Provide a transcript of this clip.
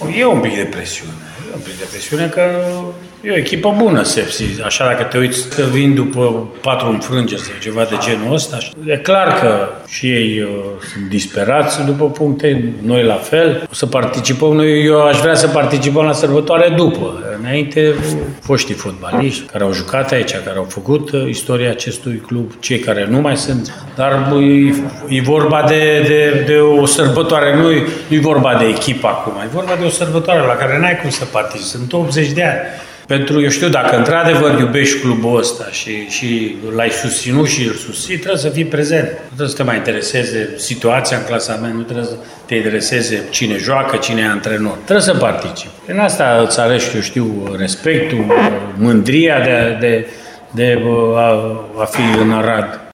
E un pic de presiune. Că e o echipă bună, Sepsi. Așa, dacă te uiți că vin după 4 înfrângeri sau ceva de genul ăsta, e clar că și ei sunt disperați după puncte, noi la fel. O să participăm, eu aș vrea să participăm la sărbătoare după. Înainte, foștii fotbaliști care au jucat aici, care au făcut istoria acestui club, cei care nu mai sunt, dar e vorba de o sărbătoare, nu e vorba de echipă acum, e vorba de o sărbătoare la care n-ai cum să participi. Sunt 80 de ani. Pentru, eu știu, dacă într-adevăr iubești clubul ăsta și l-ai susținut și îl susții, trebuie să fii prezent. Nu trebuie să te mai intereseze situația în clasament, nu trebuie să te intereseze cine joacă, cine e antrenor. Trebuie să participi. În asta îți arăți, eu știu, respectul, mândria de a fi în Arad.